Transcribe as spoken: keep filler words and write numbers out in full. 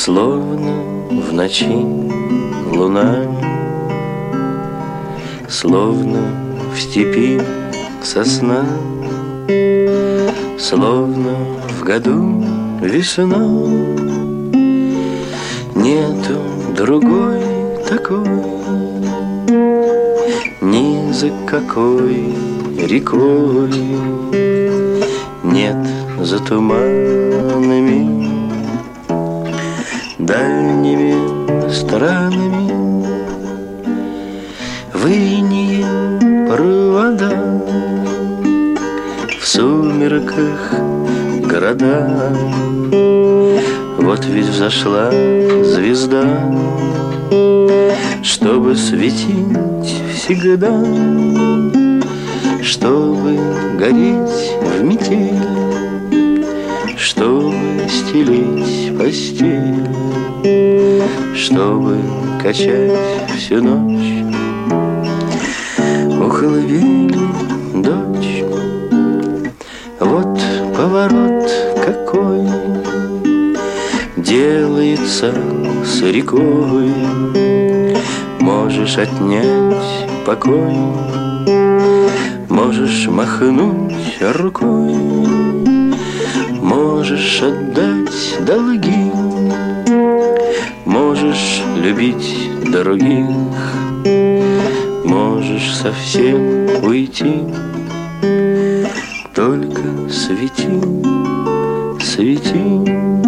Словно в ночи луна, словно в степи сосна, словно в году весна. Нету другой такой, ни за какой рекой. Нет за туманами, дальними странами, в инее провода, в сумерках города. Вот ведь взошла звезда, чтобы светить всегда, чтобы гореть в метель, чтобы стелить постель, чтобы качать всю ночь у колыбели дочь. Вот поворот какой делается с рекой. Можешь отнять покой, можешь махнуть рукой, можешь отдать долги, можешь любить других, можешь совсем уйти. Только свети, свети.